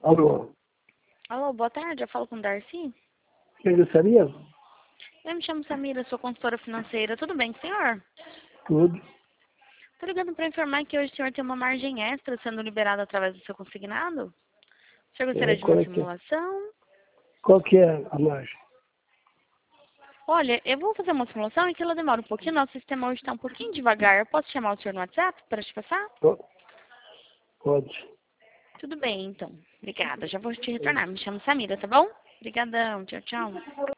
Alô, Alô, boa tarde, eu falo com o Darcy. quem gostaria? Eu me chamo Samira, sou consultora financeira. Tudo bem, senhor? Tudo. Tô ligando para informar que hoje o senhor tem uma margem extra sendo liberada através do seu consignado. O senhor gostaria de uma simulação? Qual que é a margem? Olha, eu vou fazer uma simulação e que ela demora um pouquinho. Nosso sistema hoje está um pouquinho devagar. Eu posso chamar o senhor no WhatsApp para te passar? Pode. Tudo bem, então. Obrigada. Já vou te retornar. Me chamo Samira, tá bom? Obrigadão. Tchau, tchau.